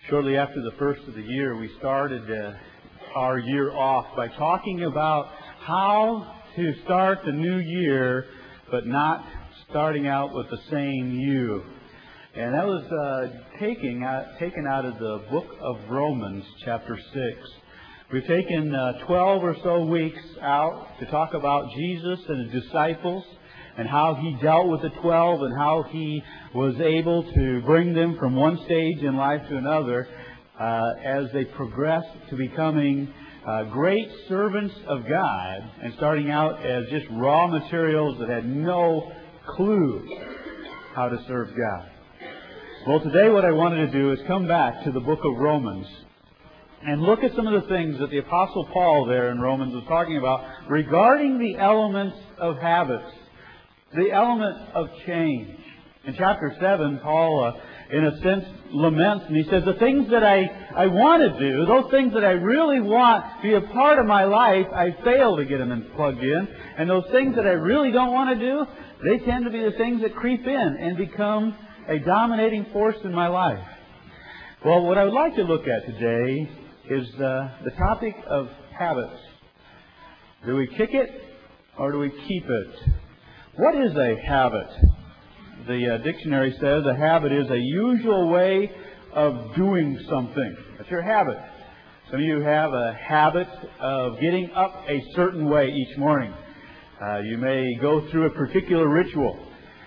Shortly after the first of the year, we started our year off by talking about how to start the new year, but not starting out with the same you. And that was taken out of the book of Romans, chapter 6. We've taken 12 or so weeks out to talk about Jesus and His disciples and how He dealt with the 12 and how He was able to bring them from one stage in life to another as they progressed to becoming great servants of God and starting out as just raw materials that had no clue how to serve God. Well, today what I wanted to do is come back to the book of Romans and look at some of the things that the Apostle Paul there in Romans was talking about regarding the elements of habits, the element of change. In chapter 7, Paul, in a sense, laments, and he says, the things that I want to do, those things that I really want to be a part of my life, I fail to get them plugged in. And those things that I really don't want to do, they tend to be the things that creep in and become a dominating force in my life. Well, what I would like to look at today is the topic of habits. Do we kick it or do we keep it? What is a habit? The dictionary says a habit is a usual way of doing something. That's your habit. Some of you have a habit of getting up a certain way each morning. You may go through a particular ritual.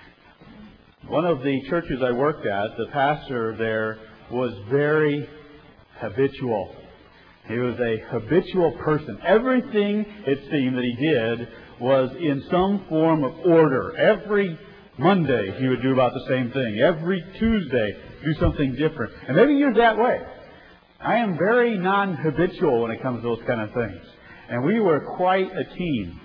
One of the churches I worked at, the pastor there was very habitual. He was a habitual person. Everything, it seemed, that he did was in some form of order. Every Monday he would do about the same thing. Every Tuesday do something different. And maybe you're that way. I am very non-habitual when it comes to those kind of things. And we were quite a team.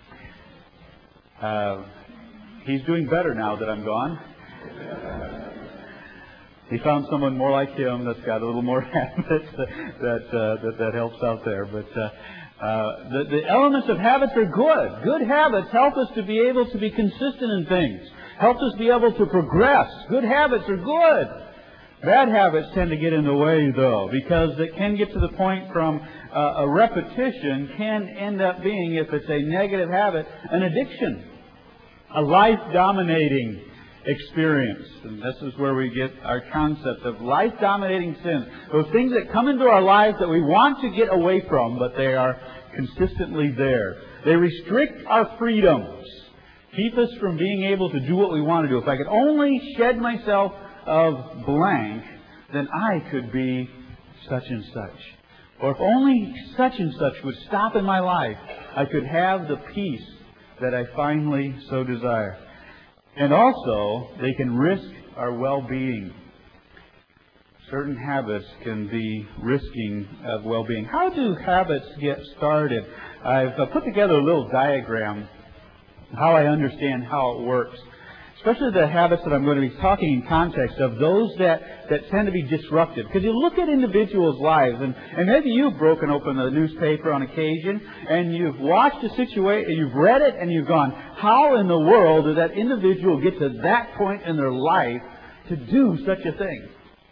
He's doing better now that I'm gone. He found someone more like him that's got a little more habits that helps out there. But the elements of habits are good. Good habits help us to be able to be consistent in things. Help us be able to progress. Good habits are good. Bad habits tend to get in the way, though, because it can get to the point from a repetition can end up being, if it's a negative habit, an addiction, a life-dominating experience. And this is where we get our concept of life-dominating sin. Those things that come into our lives that we want to get away from, but they are consistently there. They restrict our freedoms, keep us from being able to do what we want to do. If I could only shed myself of blank, then I could be such and such. Or if only such and such would stop in my life, I could have the peace that I finally so desire. And also, they can risk our well-being. Certain habits can be risking of well-being. How do habits get started? I've put together a little diagram of how I understand how it works. Especially the habits that I'm going to be talking in context of, those that tend to be disruptive. Because you look at individuals' lives, and maybe you've broken open the newspaper on occasion, and you've watched a situation, you've read it, and you've gone, how in the world did that individual get to that point in their life to do such a thing?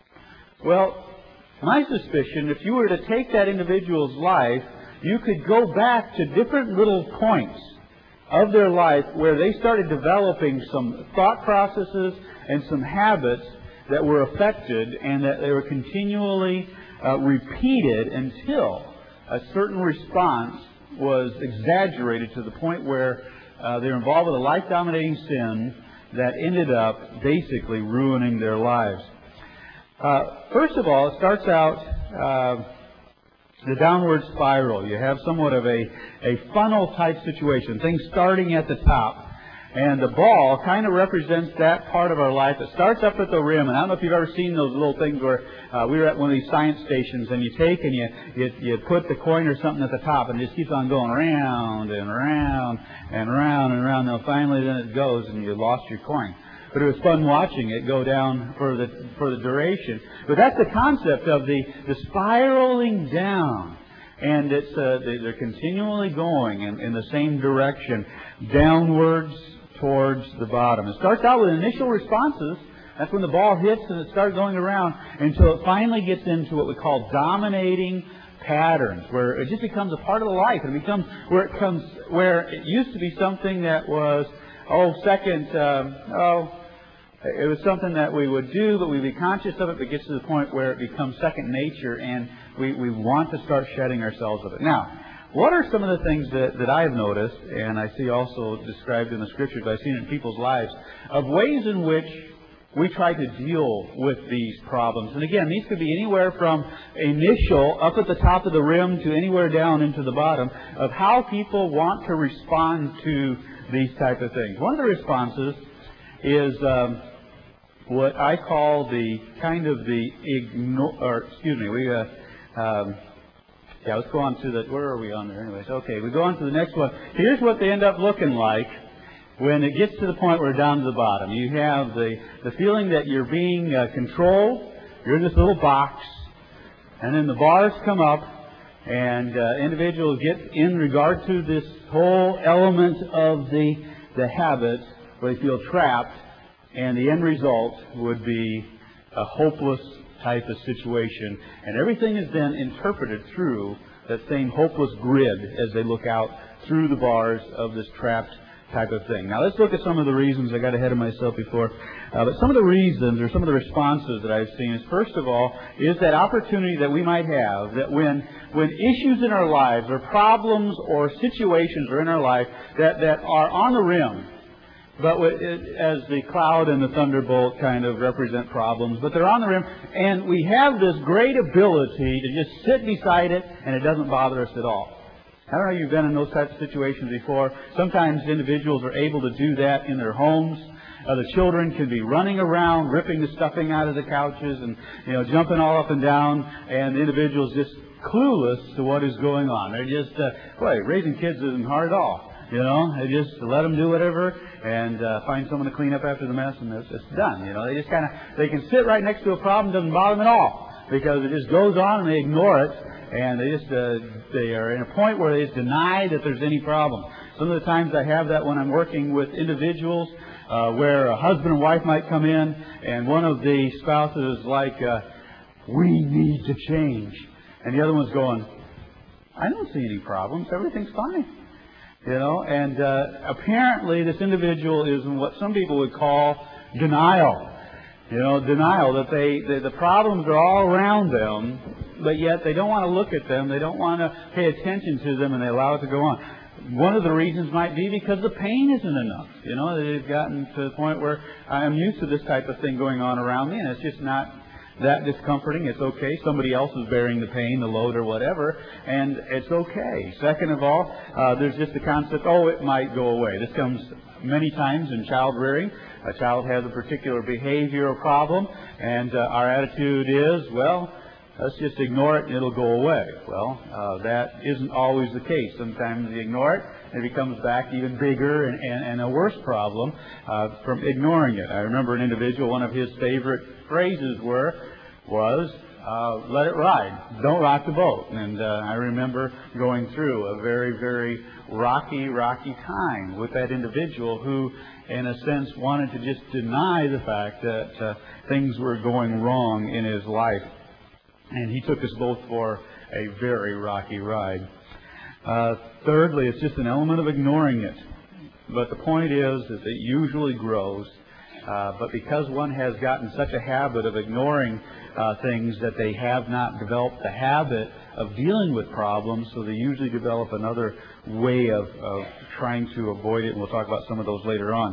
Well, my suspicion, if you were to take that individual's life, you could go back to different little points of their life where they started developing some thought processes and some habits that were affected and that they were continually repeated until a certain response was exaggerated to the point where they were involved with a life-dominating sin that ended up basically ruining their lives. First of all, it starts out the downward spiral. You have somewhat of a funnel type situation, things starting at the top. And the ball kind of represents that part of our life. It starts up at the rim. And I don't know if you've ever seen those little things where we were at one of these science stations and you take and you put the coin or something at the top and it just keeps on going round and round and round and round. Now finally then it goes and you lost your coin. But it was fun watching it go down for the duration. But that's the concept of the spiraling down. And it's they're continually going in the same direction, downwards towards the bottom. It starts out with initial responses That's when the ball hits and it starts going around until it finally gets into what we call dominating patterns, where it just becomes a part of the life. It becomes where it used to be something that was, it was something that we would do, but we'd be conscious of it, but it gets to the point where it becomes second nature, and we want to start shedding ourselves of it. Now, what are some of the things that I've noticed, and I see also described in the Scriptures, I've seen it in people's lives, of ways in which we try to deal with these problems? And again, these could be anywhere from initial, up at the top of the rim, to anywhere down into the bottom, of how people want to respond to these type of things. One of the responses is what I call let's go on to where are we on there anyways? Okay, we go on to the next one. Here's what they end up looking like when it gets to the point where we're down to the bottom. You have the feeling that you're being controlled. You're in this little box, and then the bars come up, and individuals get in regard to this whole element of the habit where they feel trapped, and the end result would be a hopeless type of situation, and everything is then interpreted through that same hopeless grid as they look out through the bars of this trapped type of thing. Now let's look at some of the reasons. I got ahead of myself before, but some of the reasons or some of the responses that I've seen is, first of all, is that opportunity that we might have that when issues in our lives or problems or situations are in our life that are on the rim, but as the cloud and the thunderbolt kind of represent problems, but they're on the rim, and we have this great ability to just sit beside it, and it doesn't bother us at all. I don't know if you've been in those types of situations before. Sometimes individuals are able to do that in their homes. The children can be running around, ripping the stuffing out of the couches, and jumping all up and down, and the individual's just clueless to what is going on. They're just, raising kids isn't hard at all. They just let them do whatever and find someone to clean up after the mess, and it's done. They just they can sit right next to a problem, doesn't bother them at all, because it just goes on and they ignore it, and they are in a point where they just deny that there's any problem. Some of the times I have that when I'm working with individuals where a husband and wife might come in, and one of the spouses is like, we need to change, and the other one's going, I don't see any problems, everything's fine. And apparently this individual is in what some people would call denial. Denial that the problems are all around them, but yet they don't want to look at them, they don't want to pay attention to them, and they allow it to go on. One of the reasons might be because the pain isn't enough. They've gotten to the point where I'm used to this type of thing going on around me, and it's just not that discomforting. It's okay. Somebody else is bearing the pain, the load, or whatever, and it's okay. Second of all, there's just the concept, it might go away. This comes many times in child rearing. A child has a particular behavioral problem, and our attitude is, let's just ignore it and it'll go away. That isn't always the case. Sometimes you ignore it and it becomes back even bigger and a worse problem from ignoring it. I remember an individual, one of his favorite phrases was let it ride, don't rock the boat. And I remember going through a very, very rocky time with that individual who, in a sense, wanted to just deny the fact that things were going wrong in his life. And he took us both for a very rocky ride. Thirdly, it's just an element of ignoring it. But the point is that it usually grows. But because one has gotten such a habit of ignoring things that they have not developed the habit of dealing with problems, so they usually develop another way of trying to avoid it, and we'll talk about some of those later on.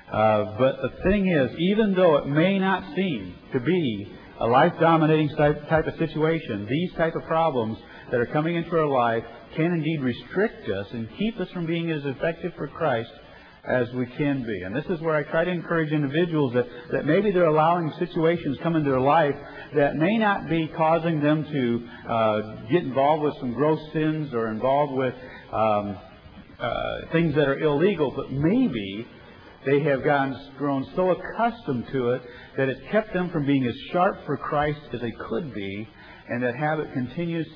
But the thing is, even though it may not seem to be a life-dominating type of situation, these type of problems that are coming into our life can indeed restrict us and keep us from being as effective for Christ as we can be. And this is where I try to encourage individuals that maybe they're allowing situations come into their life that may not be causing them to get involved with some gross sins or involved with things that are illegal, but maybe They have grown so accustomed to it that it's kept them from being as sharp for Christ as they could be, and that habit continues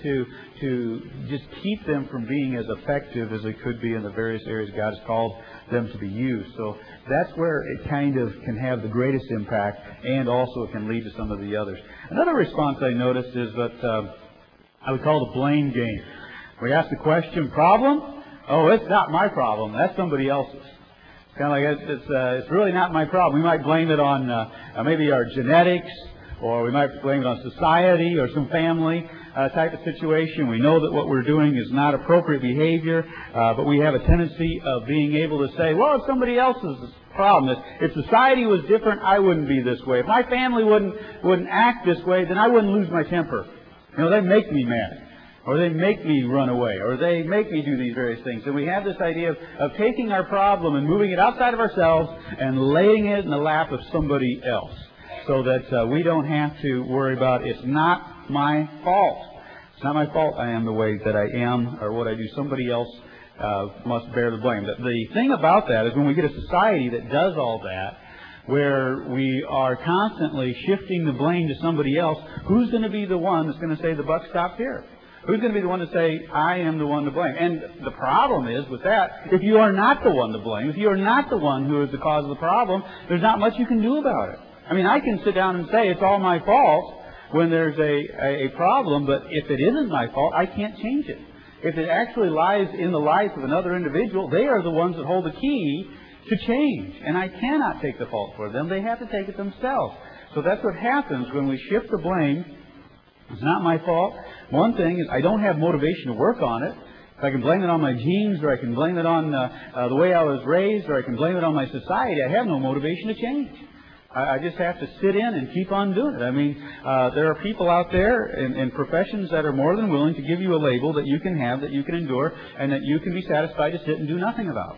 to just keep them from being as effective as they could be in the various areas God has called them to be used. So that's where it kind of can have the greatest impact, and also it can lead to some of the others. Another response I noticed is that I would call the blame game. We ask the question, problem? Oh, it's not my problem. That's somebody else's. It's kind of like it's really not my problem. We might blame it on maybe our genetics, or we might blame it on society or some family type of situation. We know that what we're doing is not appropriate behavior, but we have a tendency of being able to say, well, it's somebody else's problem. If society was different, I wouldn't be this way. If my family wouldn't act this way, then I wouldn't lose my temper. You know, they make me mad, or they make me run away, or they make me do these various things. And we have this idea of taking our problem and moving it outside of ourselves and laying it in the lap of somebody else, so that we don't have to worry about, it's not my fault. It's not my fault I am the way that I am, or what I do. Somebody else must bear the blame. The thing about that is when we get a society that does all that, where we are constantly shifting the blame to somebody else, who's going to be the one that's going to say the buck stopped here? Who's going to be the one to say, I am the one to blame? And the problem is with that, if you are not the one to blame, if you are not the one who is the cause of the problem, there's not much you can do about it. I mean, I can sit down and say it's all my fault when there's a problem, but if it isn't my fault, I can't change it. If it actually lies in the life of another individual, they are the ones that hold the key to change. And I cannot take the fault for them. They have to take it themselves. So that's what happens when we shift the blame. It's not my fault. One thing is I don't have motivation to work on it. I can blame it on my genes, or I can blame it on the way I was raised, or I can blame it on my society. I have no motivation to change. I just have to sit in and keep on doing it. I mean, there are people out there in professions that are more than willing to give you a label that you can have, that you can endure, and that you can be satisfied to sit and do nothing about.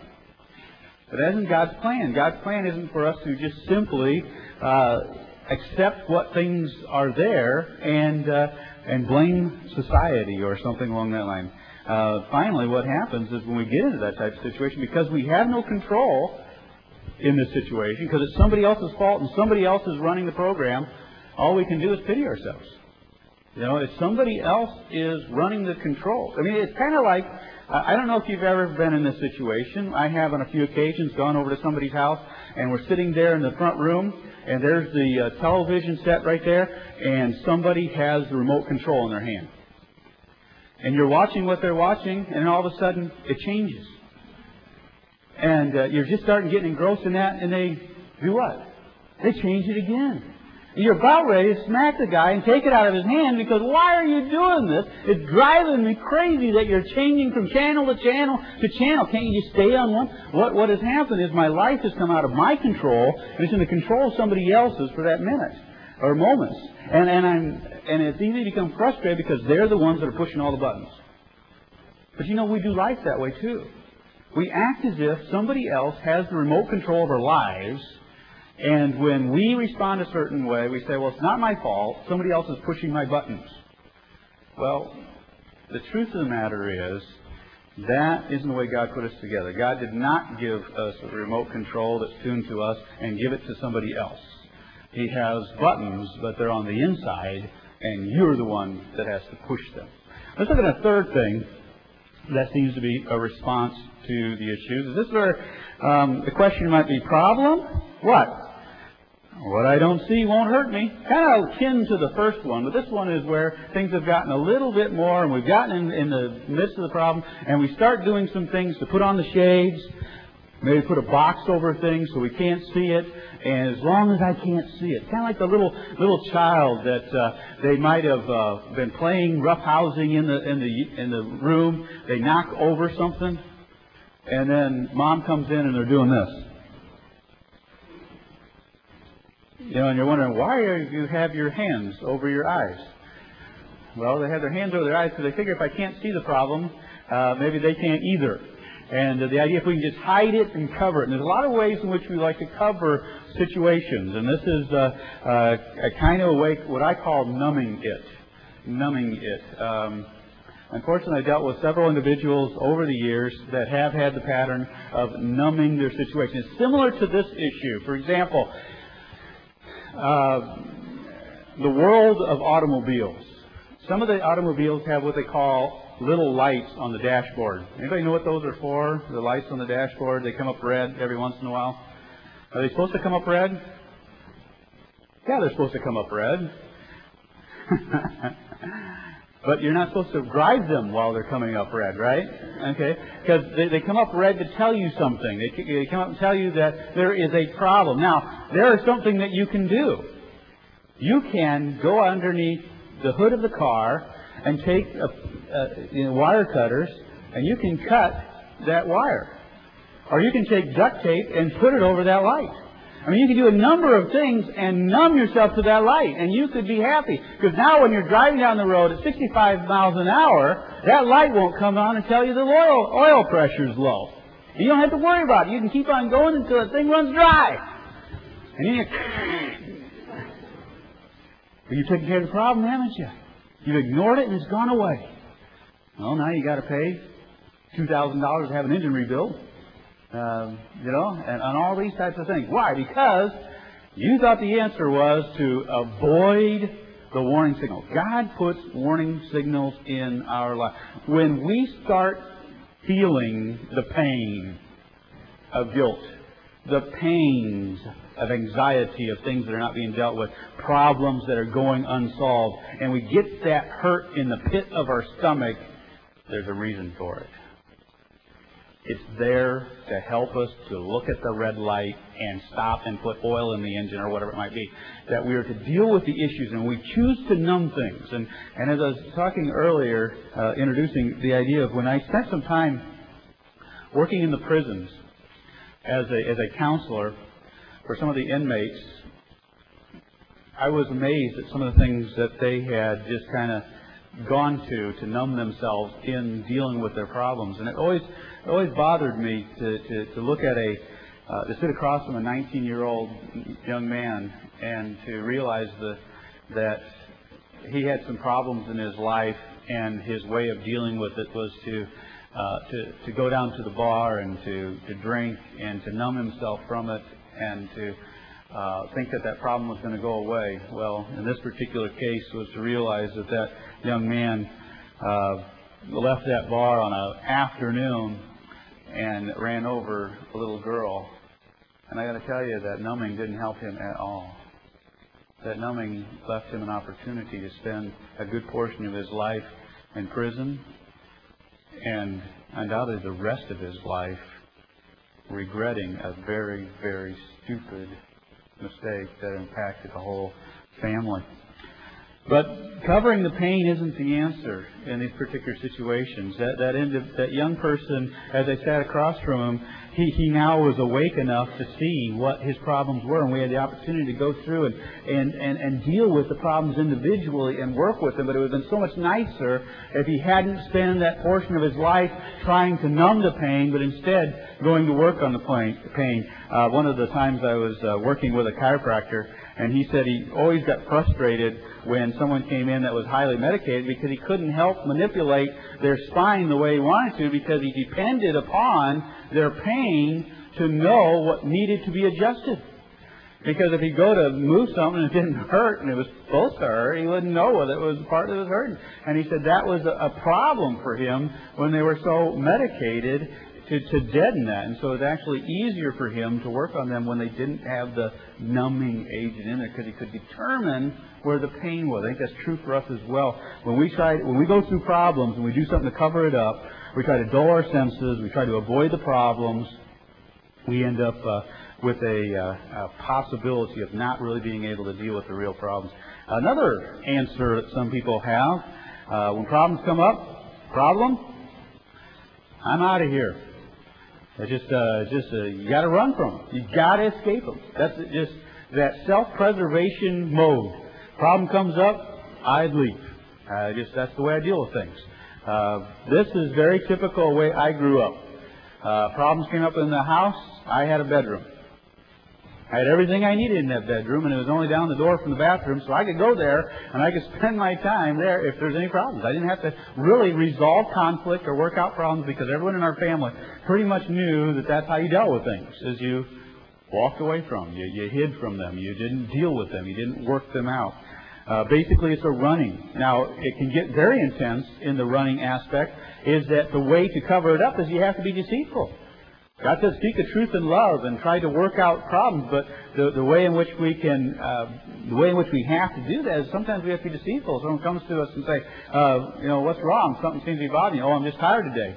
But that isn't God's plan. God's plan isn't for us to just simply accept what things are there and blame society or something along that line. Finally, what happens is when we get into that type of situation, because we have no control in this situation, because it's somebody else's fault and somebody else is running the program, all we can do is pity ourselves. You know, if somebody else is running the controls. I mean, it's kind of like, I don't know if you've ever been in this situation. I have on a few occasions gone over to somebody's house, and we're sitting there in the front room, and there's the television set right there, and somebody has the remote control in their hand. And you're watching what they're watching, and all of a sudden, it changes. And you're just starting getting engrossed in that, and they do what? They change it again. You're about ready to smack the guy and take it out of his hand, because why are you doing this? It's driving me crazy that you're changing from channel to channel to channel. Can't you just stay on one? What has happened is my life has come out of my control, and it's in the control of somebody else's for that minute or moments. And it's easy to become frustrated because they're the ones that are pushing all the buttons. But you know, we do life that way too. We act as if somebody else has the remote control of our lives. And when we respond a certain way, we say, well, it's not my fault. Somebody else is pushing my buttons. Well, the truth of the matter is, that isn't the way God put us together. God did not give us a remote control that's tuned to us and give it to somebody else. He has buttons, but they're on the inside, and you're the one that has to push them. Let's look at a third thing that seems to be a response to the issues. Is this where the question might be, problem? What? What I don't see won't hurt me. Kind of akin to the first one, but this one is where things have gotten a little bit more, and we've gotten in the midst of the problem, and we start doing some things to put on the shades, maybe put a box over things so we can't see it, and as long as I can't see it, kind of like the little child that they might have been playing roughhousing in the room. They knock over something, and then mom comes in and they're doing this. You know, and you're wondering, why do you have your hands over your eyes? Well, they have their hands over their eyes because they figure if I can't see the problem, maybe they can't either. And the idea if we can just hide it and cover it. And there's a lot of ways in which we like to cover situations. And this is a kind of a way, what I call numbing it. Numbing it. Unfortunately, I dealt with several individuals over the years that have had the pattern of numbing their situation. It's similar to this issue. For example, the world of automobiles. Some of the automobiles have what they call little lights on the dashboard. Anybody know what those are for? The lights on the dashboard, they come up red every once in a while. Are they supposed to come up red? Yeah, they're supposed to come up red. But you're not supposed to drive them while they're coming up red, right? Okay? Because they come up red to tell you something. They come up and tell you that there is a problem. Now, there is something that you can do. You can go underneath the hood of the car and take wire cutters, and you can cut that wire. Or you can take duct tape and put it over that light. I mean, you can do a number of things and numb yourself to that light, and you could be happy. Because now when you're driving down the road at 65 miles an hour, that light won't come on and tell you the oil pressure's low. You don't have to worry about it. You can keep on going until the thing runs dry. And then you've taken care of the problem, haven't you? You've ignored it and it's gone away. Well, now you got to pay $2,000 to have an engine rebuilt. And on all these types of things. Why? Because you thought the answer was to avoid the warning signal. God puts warning signals in our life. When we start feeling the pain of guilt, the pains of anxiety, of things that are not being dealt with, problems that are going unsolved, and we get that hurt in the pit of our stomach, there's a reason for it. It's there to help us to look at the red light and stop and put oil in the engine or whatever it might be. That we are to deal with the issues, and we choose to numb things. And as I was talking earlier, introducing the idea of when I spent some time working in the prisons as a counselor for some of the inmates, I was amazed at some of the things that they had just kind of gone to numb themselves in dealing with their problems. And it always bothered me to look at to sit across from a 19-year-old young man and to realize that he had some problems in his life, and his way of dealing with it was to go down to the bar and to drink and to numb himself from it and to think that problem was going to go away. Well, in this particular case was to realize that young man left that bar on an afternoon and ran over a little girl. And I got to tell you, that numbing didn't help him at all. That numbing left him an opportunity to spend a good portion of his life in prison, and undoubtedly the rest of his life regretting a very, very stupid mistake that impacted the whole family. But covering the pain isn't the answer in these particular situations. That young person, as I sat across from him, he now was awake enough to see what his problems were, and we had the opportunity to go through and deal with the problems individually and work with them. But it would have been so much nicer if he hadn't spent that portion of his life trying to numb the pain, but instead going to work on the pain. One of the times I was working with a chiropractor, and he said he always got frustrated when someone came in that was highly medicated because he couldn't help manipulate their spine the way he wanted to, because he depended upon their pain to know what needed to be adjusted. Because if he'd go to move something and it didn't hurt and it was supposed to hurt, he wouldn't know whether it was the part that was hurting. And he said that was a problem for him when they were so medicated to deaden that. And so it was actually easier for him to work on them when they didn't have the numbing agent in there, because he could determine where the pain was. I think that's true for us as well. When we go through problems and we do something to cover it up, we try to dull our senses, we try to avoid the problems, we end up with a possibility of not really being able to deal with the real problems. Another answer that some people have, when problems come up, I'm out of here. It's just you got to run from them. You got to escape them. That's just that self-preservation mode. Problem comes up, I'd leave. That's the way I deal with things. This is very typical way I grew up. Problems came up in the house, I had a bedroom. I had everything I needed in that bedroom, and it was only down the door from the bathroom, so I could go there and I could spend my time there if there's any problems. I didn't have to really resolve conflict or work out problems because everyone in our family pretty much knew that that's how you dealt with things, is you walked away from them. You hid from them. You didn't deal with them. You didn't work them out. Basically, it's a running. Now, it can get very intense in the running aspect, is that the way to cover it up is you have to be deceitful. God says, speak the truth in love and try to work out problems, but the way in which we can, the way in which we have to do that is sometimes we have to be deceitful. Someone comes to us and say, what's wrong? Something seems to be bothering you. Oh, I'm just tired today.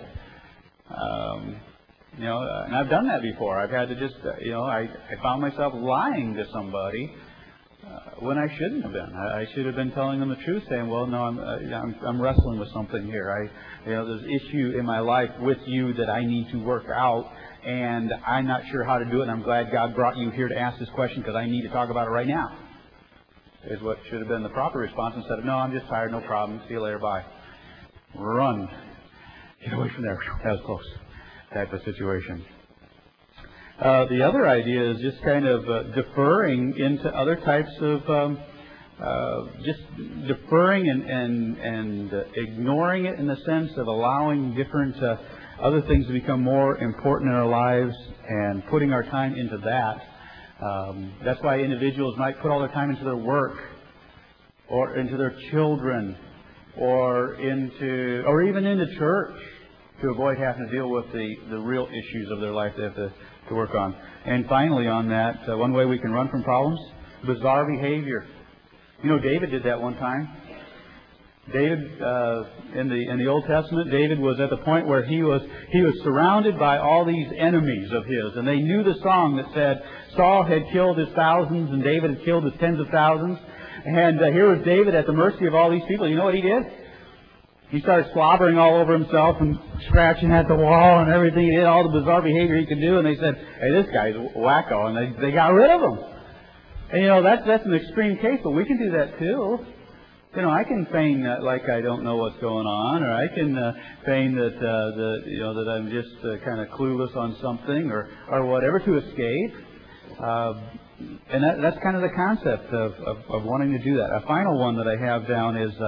And I've done that before. I've had to just, I found myself lying to somebody when I shouldn't have been. I should have been telling them the truth, saying, well, no, I'm wrestling with something here. There's an issue in my life with you that I need to work out, and I'm not sure how to do it, and I'm glad God brought you here to ask this question because I need to talk about it right now, is what should have been the proper response instead of, no, I'm just tired, no problem, see you later, bye. Run. Get away from there. That was close. Type of situation. The other idea is just kind of deferring into other types of just deferring and ignoring it in the sense of allowing different other things to become more important in our lives and putting our time into that. That's why individuals might put all their time into their work or into their children or even into church to avoid having to deal with the real issues of their life they have to work on. And finally on that, one way we can run from problems, bizarre behavior. David did that one time. David, in the Old Testament, David was at the point where he was surrounded by all these enemies of his, and they knew the song that said Saul had killed his thousands and David had killed his tens of thousands. And here was David at the mercy of all these people. You know what he did? He started slobbering all over himself and scratching at the wall and everything. He did all the bizarre behavior he could do, and they said, "Hey, this guy's wacko," and they got rid of him. And that's an extreme case, but we can do that too. I can feign like I don't know what's going on, or I can feign that that I'm just kind of clueless on something, or whatever, to escape. And that's kind of the concept of wanting to do that. A final one that I have down is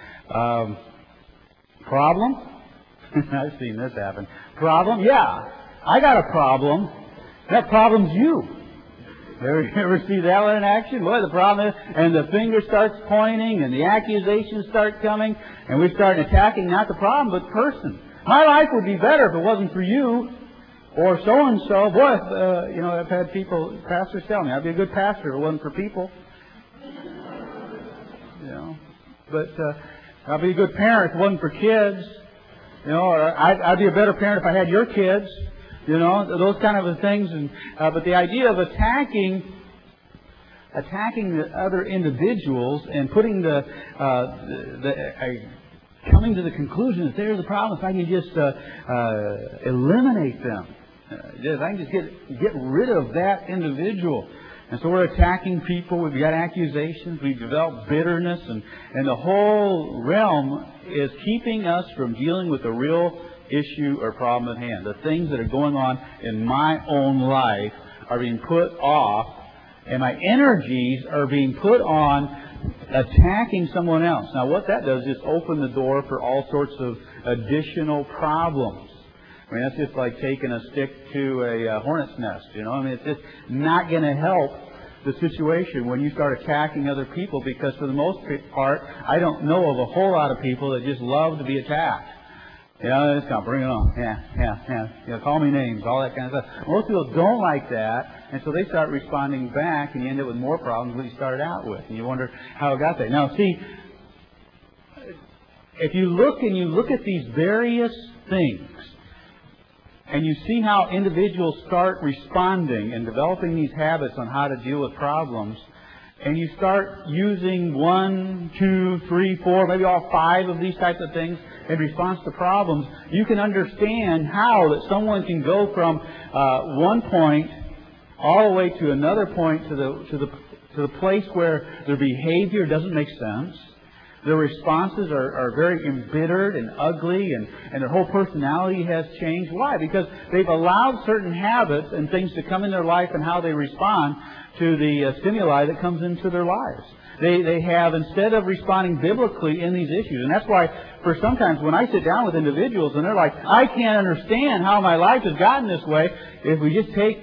problem. I've seen this happen. Problem? Yeah, I got a problem. That problem's you. Ever see that one in action? Boy, the problem is, and the finger starts pointing, and the accusations start coming, and we start attacking not the problem, but the person. My life would be better if it wasn't for you, or so-and-so. Boy, I've had pastors tell me, I'd be a good pastor if it wasn't for people. But I'd be a good parent if it wasn't for kids. Or I'd be a better parent if I had your kids. Those kind of things. But the idea of attacking the other individuals and putting coming to the conclusion that there's a problem, if I can just eliminate them, if I can just get rid of that individual. And so we're attacking people. We've got accusations. We've developed bitterness, and the whole realm is keeping us from dealing with the real issue or problem at hand. The things that are going on in my own life are being put off, and my energies are being put on attacking someone else. Now, what that does is open the door for all sorts of additional problems. I mean, that's just like taking a stick to a hornet's nest, it's just not going to help the situation when you start attacking other people, because for the most part, I don't know of a whole lot of people that just love to be attacked. Just kind of bring it on. Yeah. Call me names, all that kind of stuff. Most people don't like that, and so they start responding back, and you end up with more problems than you started out with, and you wonder how it got there. Now, see, if you look at these various things, and you see how individuals start responding and developing these habits on how to deal with problems, and you start using 1, 2, 3, 4, maybe all 5 of these types of things in response to problems, you can understand how that someone can go from one point all the way to another point, to the place where their behavior doesn't make sense, Their responses are very embittered and ugly, and their whole personality has changed. Why? Because they've allowed certain habits and things to come in their life and how they respond to the stimuli that comes into their lives. They have, instead of responding biblically in these issues, and that's why for sometimes when I sit down with individuals and they're like, I can't understand how my life has gotten this way, if we just take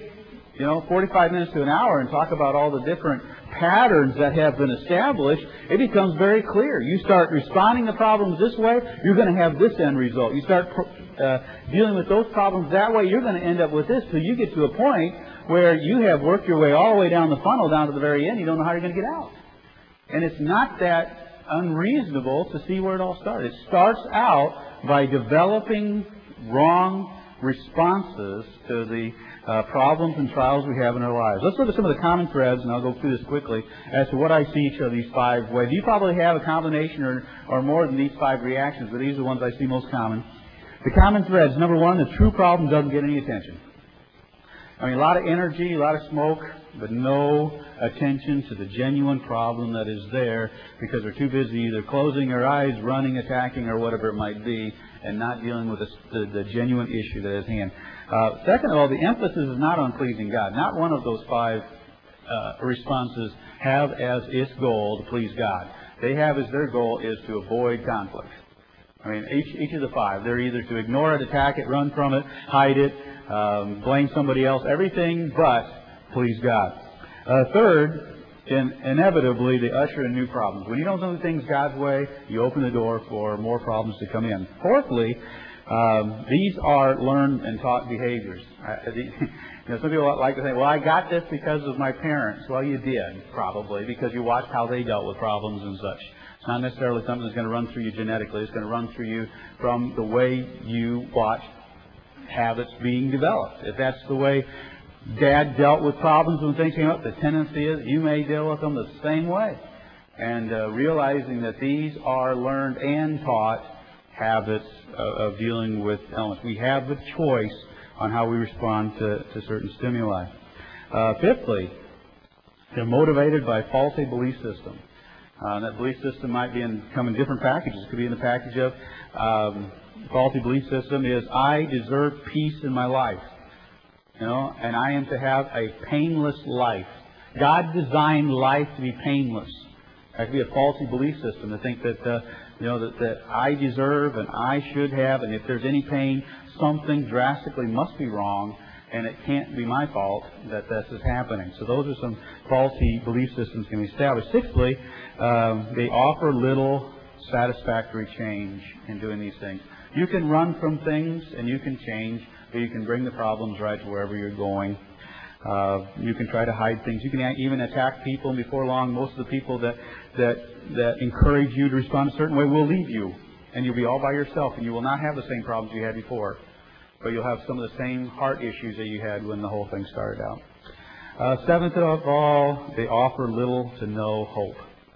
45 minutes to an hour and talk about all the different patterns that have been established, it becomes very clear. You start responding to problems this way, you're going to have this end result. You start dealing with those problems that way, you're going to end up with this, till you get to a point where you have worked your way all the way down the funnel, down to the very end. You don't know how you're going to get out. And it's not that unreasonable to see where it all started. It starts out by developing wrong responses to the problems and trials we have in our lives. Let's look at some of the common threads, and I'll go through this quickly, as to what I see each of these 5 ways. You probably have a combination or more than these 5 reactions, but these are the ones I see most common. The common threads, number 1, the true problem doesn't get any attention. I mean, a lot of energy, a lot of smoke, but no attention to the genuine problem that is there, because they're too busy either closing their eyes, running, attacking, or whatever it might be, and not dealing with the genuine issue that is at hand. Second of all, the emphasis is not on pleasing God. Not one of those 5 responses have as its goal to please God. They have as their goal is to avoid conflict. I mean, each of the 5, they're either to ignore it, attack it, run from it, hide it, blame somebody else, everything but please God. Third, inevitably, they usher in new problems. When you don't do things God's way, you open the door for more problems to come in. Fourthly, these are learned and taught behaviors. Some people like to say, well, I got this because of my parents. Well, you did, probably, because you watched how they dealt with problems and such. It's not necessarily something that's going to run through you genetically. It's going to run through you from the way you watch habits being developed. If that's the way Dad dealt with problems when things came up, the tendency is you may deal with them the same way. And realizing that these are learned and taught habits of dealing with elements. We have the choice on how we respond to certain stimuli. Fifthly, they're motivated by faulty belief system. That belief system might come in different packages. It could be in the package of faulty belief system is, I deserve peace in my life. And I am to have a painless life. God designed life to be painless. That could be a faulty belief system to think that that I deserve and I should have, and if there's any pain, something drastically must be wrong, and it can't be my fault that this is happening. So those are some faulty belief systems can be established. Sixthly, they offer little satisfactory change in doing these things. You can run from things and you can change, but you can bring the problems right to wherever you're going. You can try to hide things. You can even attack people, and before long, most of the people that encourage you to respond a certain way will leave you, and you'll be all by yourself, and you will not have the same problems you had before, but you'll have some of the same heart issues that you had when the whole thing started out. Seventh of all, they offer little to no hope.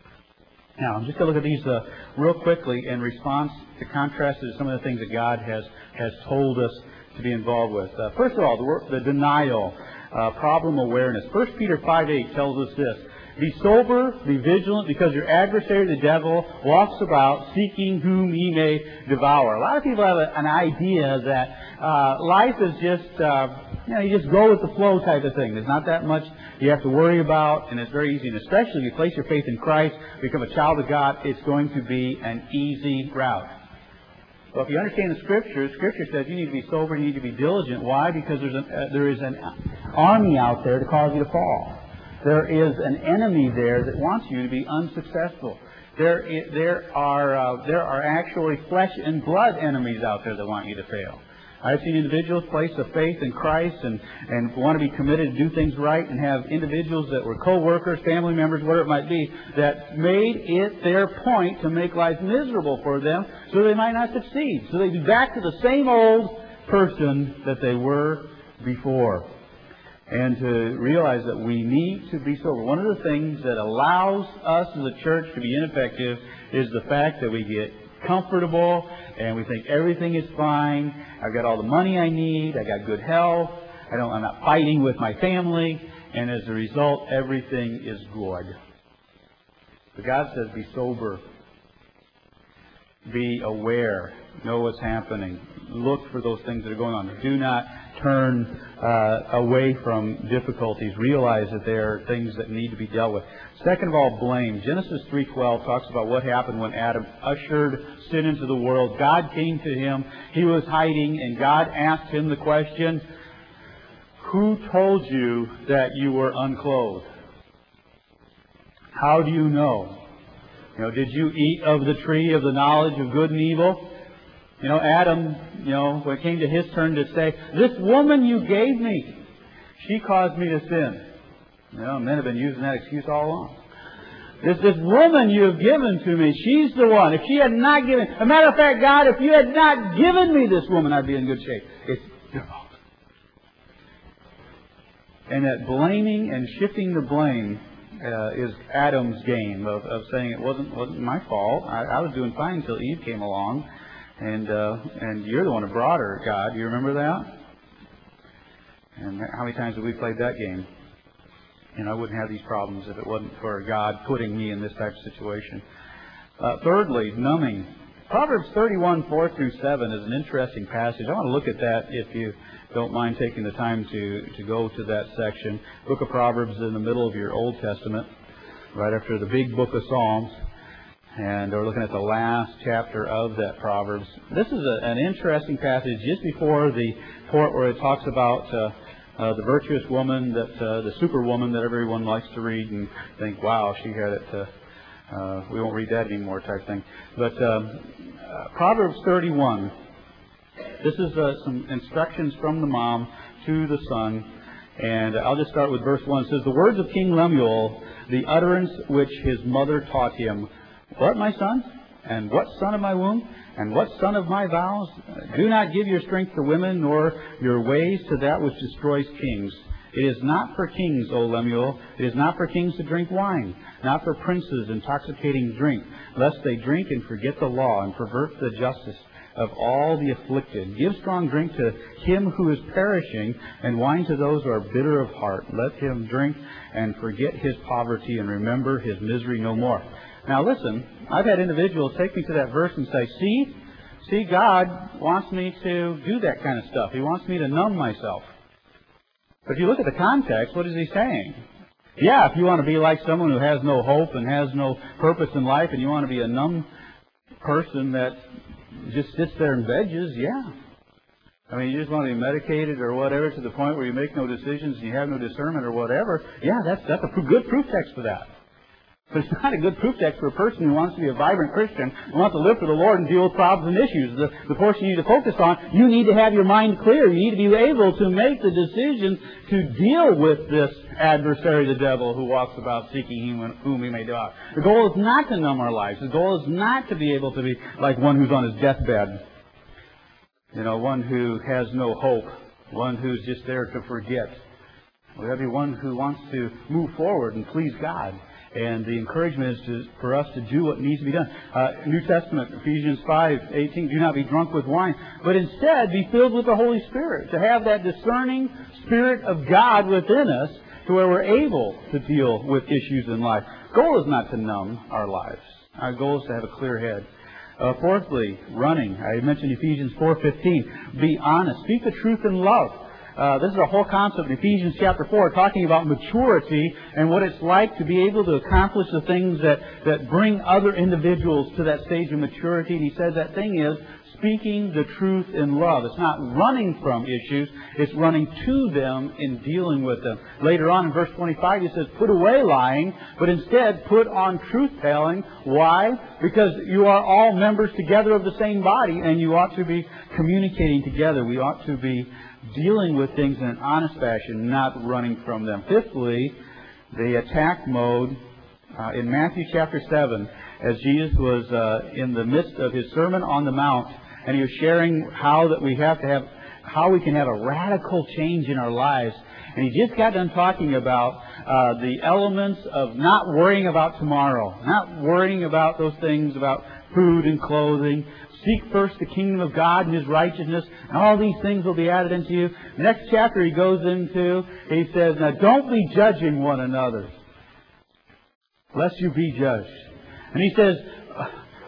Now, I'm just going to look at these real quickly in response to contrast to some of the things that God has told us to be involved with. First of all, the denial, problem awareness. 1 Peter 5:8 tells us this: be sober, be vigilant, because your adversary, the devil, walks about seeking whom he may devour. A lot of people have an idea that life is just, you just go with the flow type of thing. There's not that much you have to worry about, and it's very easy. And especially if you place your faith in Christ, become a child of God, it's going to be an easy route. Well, if you understand the Scripture says you need to be sober, you need to be diligent. Why? Because there is an army out there to cause you to fall. There is an enemy there that wants you to be unsuccessful. There are actually flesh and blood enemies out there that want you to fail. I've seen individuals place a faith in Christ and want to be committed to do things right, and have individuals that were co-workers, family members, whatever it might be, that made it their point to make life miserable for them so they might not succeed. So they'd be back to the same old person that they were before. And to realize that we need to be sober. One of the things that allows us as a church to be ineffective is the fact that we get comfortable and we think everything is fine. I've got all the money I need. I got good health. I'm not fighting with my family. And as a result, everything is good. But God says be sober. Be aware. Know what's happening. Look for those things that are going on. Do not turn away from difficulties. Realize that there are things that need to be dealt with. Second of all, blame. Genesis 3:12 talks about what happened when Adam ushered sin into the world. God came to him. He was hiding, and God asked him the question, "Who told you that you were unclothed? How do you know? Did you eat of the tree of the knowledge of good and evil?" Adam, when it came to his turn to say, "This woman you gave me, she caused me to sin." Men have been using that excuse all along. This woman you have given to me, she's the one. If she had not given, a matter of fact, God, if you had not given me this woman, I'd be in good shape. It's your fault. And that blaming and shifting the blame is Adam's game of saying it wasn't my fault. I was doing fine until Eve came along. And you're the one who brought her, God. You remember that? And how many times have we played that game? And I wouldn't have these problems if it wasn't for God putting me in this type of situation. Thirdly, numbing. Proverbs 31:4-7 is an interesting passage. I want to look at that if you don't mind taking the time to go to that section. Book of Proverbs is in the middle of your Old Testament, right after the big book of Psalms. And we're looking at the last chapter of that Proverbs. This is an interesting passage just before the part where it talks about the virtuous woman, the superwoman that everyone likes to read and think, wow, she had it. We won't read that anymore type thing. But Proverbs 31. This is some instructions from the mom to the son. And I'll just start with verse 1. It says, "The words of King Lemuel, the utterance which his mother taught him. What, my son? And what son of my womb? And what son of my vows? Do not give your strength to women, nor your ways to that which destroys kings. It is not for kings, O Lemuel. It is not for kings to drink wine, not for princes intoxicating drink, lest they drink and forget the law and pervert the justice of all the afflicted. Give strong drink to him who is perishing, and wine to those who are bitter of heart. Let him drink and forget his poverty and remember his misery no more." Now listen, I've had individuals take me to that verse and say, see, God wants me to do that kind of stuff. He wants me to numb myself. But if you look at the context, what is he saying? Yeah, if you want to be like someone who has no hope and has no purpose in life, and you want to be a numb person that just sits there and veges, yeah. I mean, you just want to be medicated or whatever to the point where you make no decisions and you have no discernment or whatever. Yeah, that's a good proof text for that. But it's not a good proof text for a person who wants to be a vibrant Christian and wants to live for the Lord and deal with problems and issues. The portion you need to focus on, you need to have your mind clear. You need to be able to make the decision to deal with this adversary, the devil, who walks about seeking whom he may devour. The goal is not to numb our lives. The goal is not to be able to be like one who's on his deathbed. One who has no hope. One who's just there to forget. We have to be one who wants to move forward and please God. And the encouragement is for us to do what needs to be done. New Testament, Ephesians 5:18, "Do not be drunk with wine, but instead be filled with the Holy Spirit." To have that discerning Spirit of God within us to where we're able to deal with issues in life. Goal is not to numb our lives. Our goal is to have a clear head. Fourthly, running. I mentioned Ephesians 4:15. Be honest. Speak the truth in love. This is a whole concept in Ephesians chapter 4 talking about maturity and what it's like to be able to accomplish the things that bring other individuals to that stage of maturity. And he says that thing is speaking the truth in love. It's not running from issues. It's running to them in dealing with them. Later on in verse 25 he says, "Put away lying, but instead put on truth-telling." Why? Because you are all members together of the same body and you ought to be communicating together. We ought to be dealing with things in an honest fashion, not running from them. Fifthly, the attack mode. In Matthew chapter 7, as Jesus was in the midst of his Sermon on the Mount, and he was sharing how we can have a radical change in our lives. And he just got done talking about the elements of not worrying about tomorrow, not worrying about those things, about food and clothing. Seek first the kingdom of God and His righteousness, and all these things will be added unto you. Next chapter he goes into, he says, "Now don't be judging one another, lest you be judged." And he says,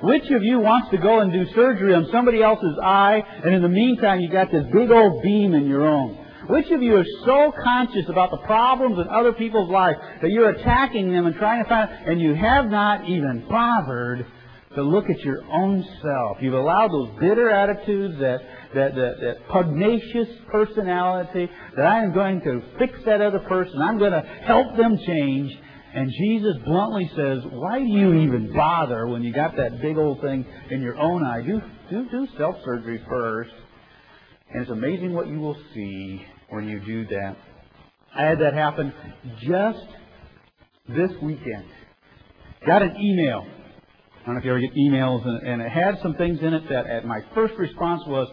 Which of you wants to go and do surgery on somebody else's eye, and in the meantime you got this big old beam in your own? Which of you are so conscious about the problems in other people's lives that you're attacking them and trying to find, and you have not even bothered to look at your own self? You've allowed those bitter attitudes, that pugnacious personality, that I am going to fix that other person, I'm going to help them change. And Jesus bluntly says, why do you even bother when you got that big old thing in your own eye? Do self-surgery first. And it's amazing what you will see when you do that. I had that happen just this weekend. Got an email. I don't know if you ever get emails, and it had some things in it that my first response was,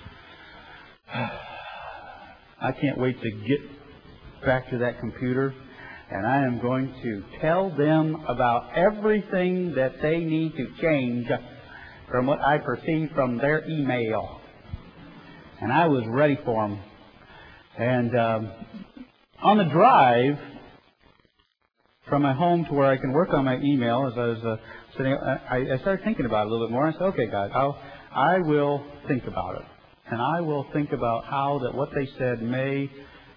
I can't wait to get back to that computer, and I am going to tell them about everything that they need to change from what I perceive from their email. And I was ready for them. And on the drive from my home to where I can work on my email, as I was sitting, I started thinking about it a little bit more. I said, okay, God, I will think about it. And I will think about how that what they said may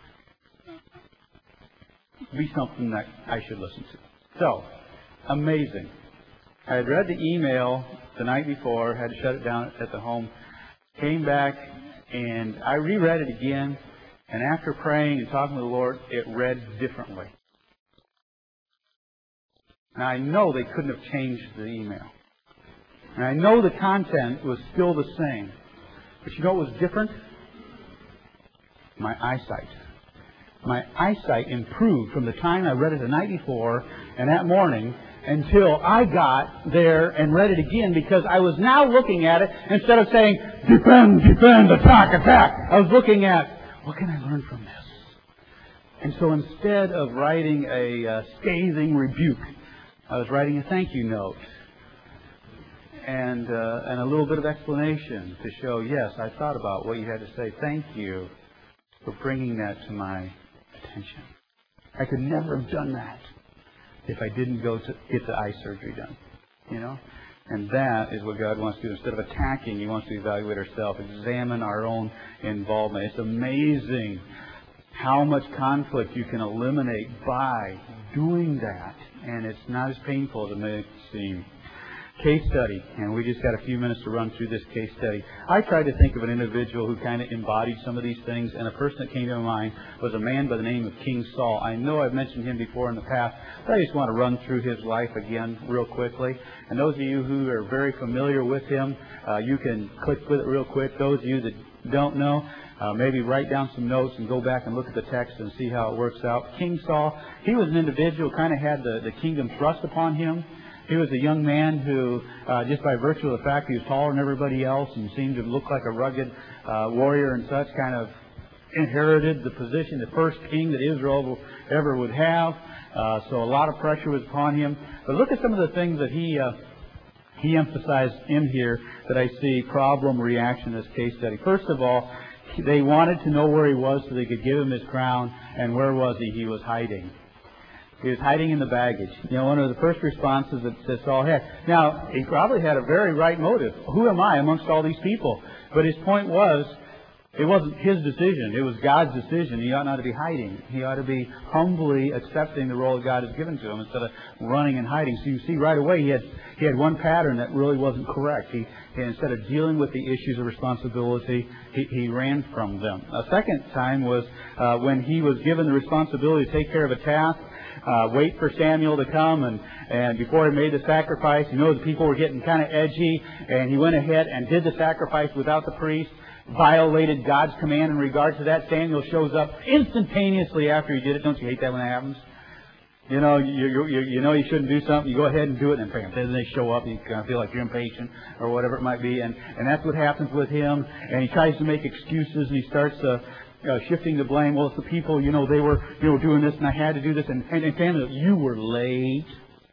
be something that I should listen to. So, amazing. I had read the email the night before, had to shut it down at the home, came back, and I reread it again, and after praying and talking to the Lord, it read differently. Now, I know they couldn't have changed the email. And I know the content was still the same. But you know what was different? My eyesight. My eyesight improved from the time I read it the night before and that morning until I got there and read it again, because I was now looking at it, instead of saying, defend, attack, attack, I was looking at, what can I learn from this? And so instead of writing a scathing rebuke, I was writing a thank you note and a little bit of explanation to show, yes, I thought about what you had to say. Thank you for bringing that to my attention. I could never have done that if I didn't go to get the eye surgery done. You know? And that is what God wants to do. Instead of attacking, He wants to evaluate ourselves, examine our own involvement. It's amazing how much conflict you can eliminate by doing that. And it's not as painful as it may seem. Case study, and we just got a few minutes to run through this case study. I tried to think of an individual who kind of embodied some of these things, and a person that came to my mind was a man by the name of King Saul. I know I've mentioned him before in the past, but I just want to run through his life again real quickly. And those of you who are very familiar with him, you can click with it real quick. Those of you that don't know, maybe write down some notes and go back and look at the text and see how it works out. King Saul, he was an individual who kind of had the kingdom thrust upon him. He was a young man who, just by virtue of the fact he was taller than everybody else and seemed to look like a rugged warrior and such, kind of inherited the position, the first king that Israel ever would have. So a lot of pressure was upon him. But look at some of the things that he emphasized in here that I see problem, reaction, as case study. First of all, they wanted to know where he was so they could give him his crown. And where was he? He was hiding. He was hiding in the baggage. You know, one of the first responses that Saul had. Now, he probably had a very right motive. Who am I amongst all these people? But his point was, it wasn't his decision. It was God's decision. He ought not to be hiding. He ought to be humbly accepting the role that God has given to him instead of running and hiding. So you see right away he had one pattern that really wasn't correct. He instead of dealing with the issues of responsibility, he ran from them. A second time was when he was given the responsibility to take care of a task. Wait for Samuel to come, and before he made the sacrifice, you know, the people were getting kind of edgy, and he went ahead and did the sacrifice without the priest, violated God's command in regard to that. Samuel shows up instantaneously after he did it. Don't you hate that when that happens? You know, you know you shouldn't do something, you go ahead and do it, and then they show up, and you kind of feel like you're impatient, or whatever it might be, and that's what happens with him, and he tries to make excuses, and he starts shifting the blame. Well, it's the people, you know, they were, you know, doing this, and I had to do this. And Samuel, you were late.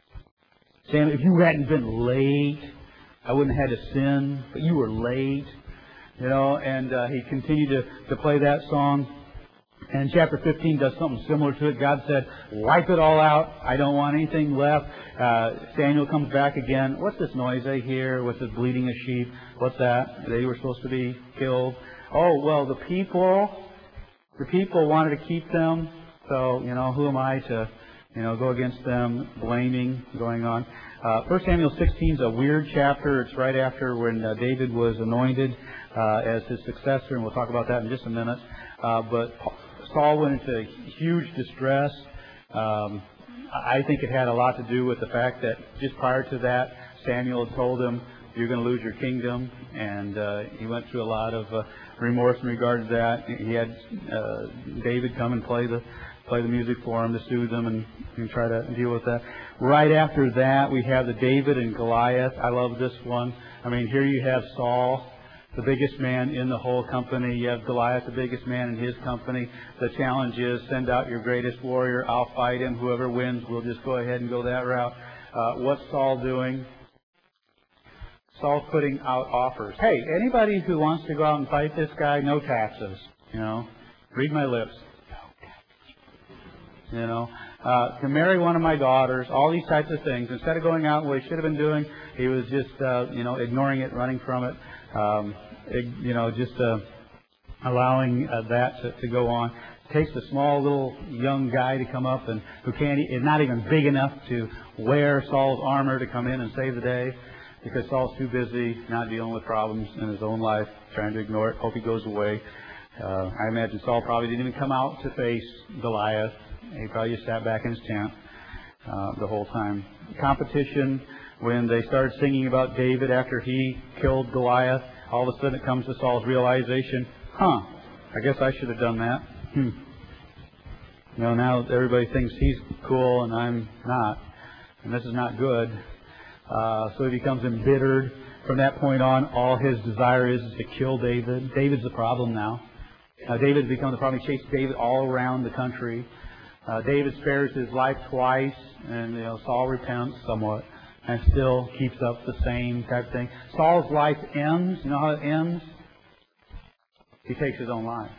Samuel, if you hadn't been late, I wouldn't have had to sin. But you were late, you know. And he continued to play that song. And chapter 15 does something similar to it. God said, wipe it all out. I don't want anything left. Samuel comes back again. What's this noise I hear? What's this bleating of sheep? What's that? They were supposed to be killed. Oh, well, the people wanted to keep them. So, who am I to, go against them, blaming, going on. 1 Samuel 16 is a weird chapter. It's right after when David was anointed as his successor, and we'll talk about that in just a minute. But Saul went into huge distress. I think it had a lot to do with the fact that just prior to that, Samuel had told him, you're going to lose your kingdom. And he went through a lot of remorse in regard to that. He had David come and play the music for him to soothe him and try to deal with that. Right after that, we have the David and Goliath. I love this one. I mean, here you have Saul, the biggest man in the whole company. You have Goliath, the biggest man in his company. The challenge is, send out your greatest warrior. I'll fight him. Whoever wins, we'll just go ahead and go that route. What's Saul doing? Saul's putting out offers. Hey, anybody who wants to go out and fight this guy, no taxes. Read my lips. To marry one of my daughters, all these types of things. Instead of going out what he should have been doing, he was just, ignoring it, running from it, allowing that to go on. It takes a small little young guy to come up and who is not even big enough to wear Saul's armor to come in and save the day because Saul's too busy not dealing with problems in his own life, trying to ignore it, hope he goes away. I imagine Saul probably didn't even come out to face Goliath. He probably just sat back in his tent the whole time. Competition, when they started singing about David after he killed Goliath, all of a sudden it comes to Saul's realization, I guess I should have done that. Now everybody thinks he's cool and I'm not. And this is not good. So he becomes embittered. From that point on, all his desire is to kill David. David's the problem now. David has become the problem. He chased David all around the country. David spares his life twice, and Saul repents somewhat, and still keeps up the same type of thing. Saul's life ends. You know how it ends? He takes his own life.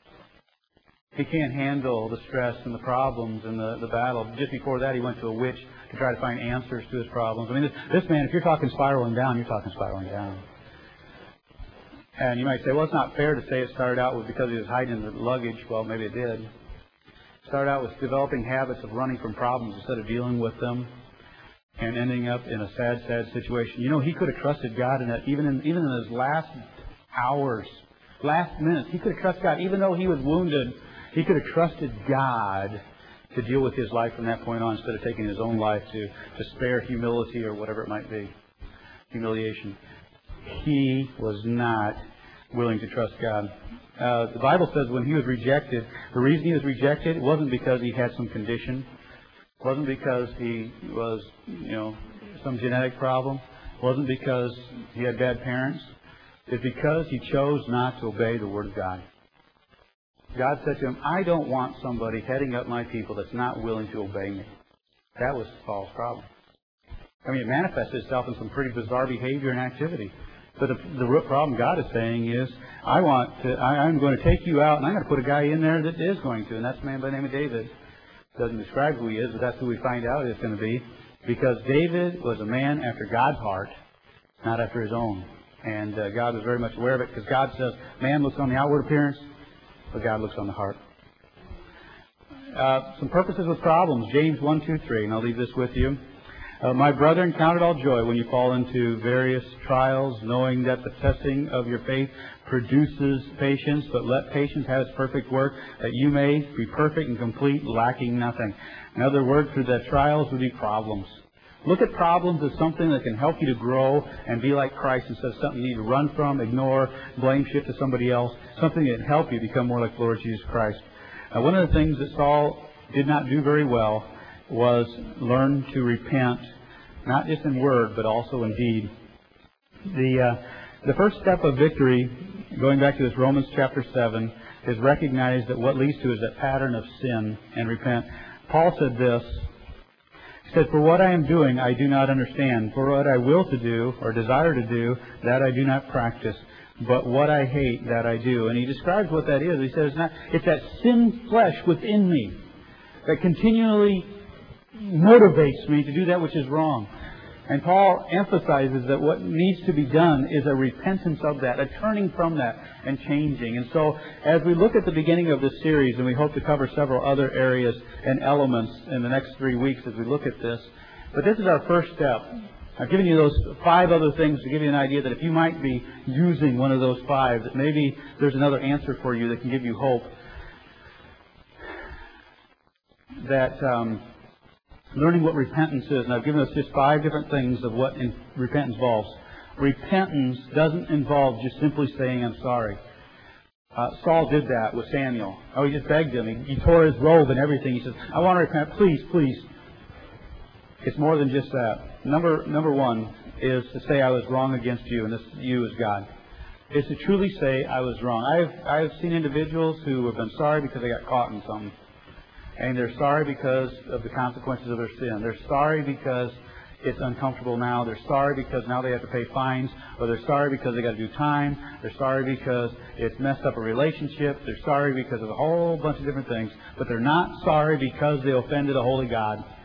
He can't handle the stress and the problems and the battle. Just before that, he went to a witch to try to find answers to his problems. I mean, this man, if you're talking spiraling down, you're talking spiraling down. And you might say, well, it's not fair to say it started out with because he was hiding the luggage. Well, maybe it did. Started out with developing habits of running from problems instead of dealing with them and ending up in a sad, sad situation. He could have trusted God in that. Even in his last hours, last minutes, he could have trusted God. Even though he was wounded, he could have trusted God to deal with his life from that point on instead of taking his own life to spare humility or whatever it might be. Humiliation. He was not willing to trust God. The Bible says when he was rejected, the reason he was rejected, it wasn't because he had some condition. It wasn't because he was, some genetic problem. It wasn't because he had bad parents. It's because he chose not to obey the Word of God. God said to him, I don't want somebody heading up my people that's not willing to obey me. That was Saul's problem. I mean, it manifested itself in some pretty bizarre behavior and activity. But the real problem God is saying is, I'm going to take you out, and I'm going to put a guy in there that is going to, and that's a man by the name of David. Doesn't describe who he is, but that's who we find out it's going to be. Because David was a man after God's heart, not after his own. And God was very much aware of it, because God says, man looks on the outward appearance, but God looks on the heart. Some purposes with problems. James 1, 2, 3, and I'll leave this with you. My brethren, count it all joy when you fall into various trials, knowing that the testing of your faith produces patience, but let patience have its perfect work, that you may be perfect and complete, lacking nothing. Another word for the trials would be problems. Look at problems as something that can help you to grow and be like Christ instead of something you need to run from, ignore, blame, shift to somebody else, something that can help you become more like the Lord Jesus Christ. One of the things that Saul did not do very well was learn to repent, not just in word, but also in deed. The first step of victory, going back to this Romans chapter 7, is recognize that what leads to is that pattern of sin and repent. Paul said this, He said, "For what I am doing, I do not understand. For what I will to do, or desire to do, that I do not practice. But what I hate, that I do." And he describes what that is. He says, it's that sin flesh within me that continually motivates me to do that which is wrong. And Paul emphasizes that what needs to be done is a repentance of that, a turning from that and changing. And so as we look at the beginning of this series, and we hope to cover several other areas and elements in the next 3 weeks as we look at this, but this is our first step. I've given you those 5 other things to give you an idea that if you might be using one of those 5, that maybe there's another answer for you that can give you hope. That learning what repentance is, and I've given us just 5 different things of what repentance involves. Repentance doesn't involve just simply saying, "I'm sorry." Saul did that with Samuel. Oh, he just begged him. He tore his robe and everything. He says, "I want to repent. Please, please." It's more than just that. Number 1 is to say, "I was wrong against you," and this "you" is God. It's to truly say, "I was wrong." I've seen individuals who have been sorry because they got caught in something. And they're sorry because of the consequences of their sin. They're sorry because it's uncomfortable now. They're sorry because now they have to pay fines. Or they're sorry because they got to do time. They're sorry because it's messed up a relationship. They're sorry because of a whole bunch of different things. But they're not sorry because they offended a holy God.